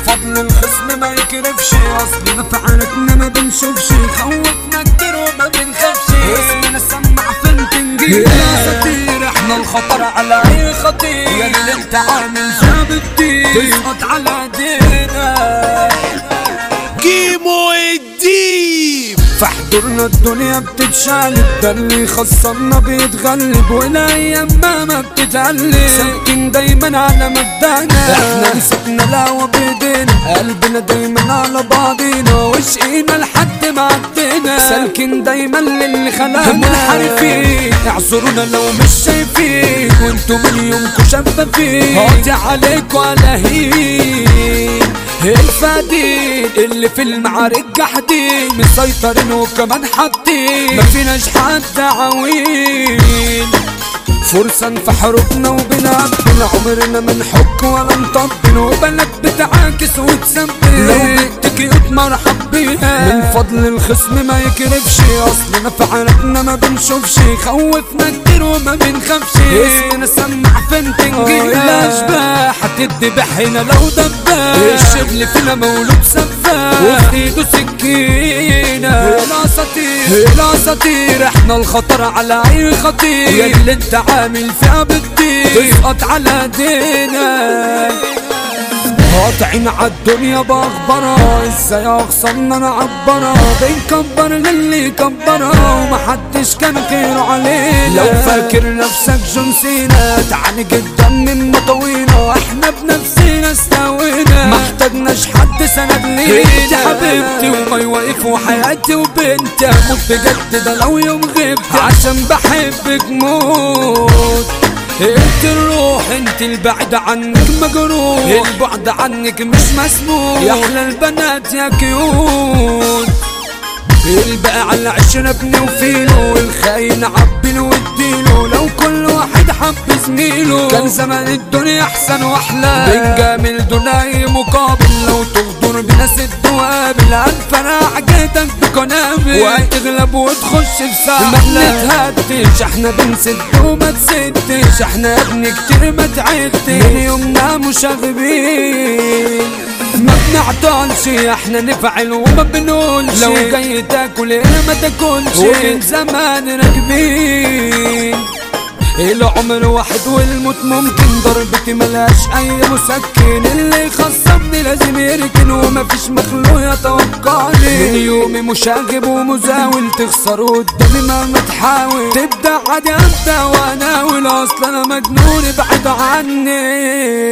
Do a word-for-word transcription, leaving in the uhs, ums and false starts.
فضل الخصم ما يكرفش، اصلنا في عالتنا ما بنشوفش، خوفنا كتير وما بنخافش، اسمنا سمع فين تنجيب يا ساتير، احنا الخطر على اي خطير، يا اللي انت عامل جاب الدين تسقط على ايدينا. كيمو الديب في حضورنا الدنيا بتتشالب، ده اللي خسرنا بيتغلب، والايام ما ما بتتقلب، ساكن دايما على مبدأنا، احنا مسكنا الهوا بايدينا، قلبنا دايما على بعضينا، وشقينا لحد ما عدينا، سالكين دايما للي خلانا، منحرفين اعذرونا لو مش شايفين، وانتوا من يومكوا شفافين، قاطع عليكوا على هين الفادين اللي في المعارك جاحدين، مسيطرين وكمان حاطين، ما فيناش حد عوين، فرصة في حروبنا وبنقبل، عمرنا ما نحك ولا نطبل، وبلد بتعاكس وتسبل، لو بتجي مرحب بيها، من فضل الخصم ما يكرفش، اصلنا في عالتنا ما بنشوفش، خوفنا كتير وما بنخافش، اسمنا سمع فين تنجينا، الاشباح هتدبح هنا لو دباح، الشبل فينا مولود سفاح، وفي ايده سكينة، الاساطير الاساطير احنا الخطر على اي خطير، يا اللي انت عامل فيها بالدين تسقط على ايدينا، قاطعين عالدنيا باخبارها، ازاي اخسرنا نعبرها، بنكبر للي يكبرها، ومحدش كان خيره علينا، لو فاكر نفسك جون سينا تعاني جدا من مطوينا، احنا بنفسنا استوينا، ما احتاجناش حد سند لينا، انت حبيبتي ومي واقف وحياتي وبنتي، اموت بجد ده لو يوم غبت، عشان بحبك موت، انت الروح انت البعد عنك مجروح، البعد عنك مش مسموح، يا احلى البنات يا كيوت، البقى على العشرة ابني وفيله، والخاين عبله واديله، لو كل واحد حب زميله، كان زمان الدنيا احسن واحلى، بنجامل دون اي مقابل، لو تغدر بنا ست وقابل، هنفرع جيتك بقنابل، وهتغلب وتخش في ساعة، ما بنتهدش احنا بنسد وما تسدش، احنا يا ابني كتير ما تعدش، من يومنا مشاغبين ما بنعطلش، احنا نفعل وما بنقولش، لو جاي تاكل هنا ما تاكلش، ومن زمان راكبين، العمر واحد والموت ممكن، ضربتي ملهاش اي مسكن، اللي يخصبني لازم يركن، ومفيش مخلوق يتوقعني، من يومي مشاغب ومزاول، تخسر قدامي مهما تحاول، تبدا عادي ابدا واناول، اصل انا مجنون ابعد عني.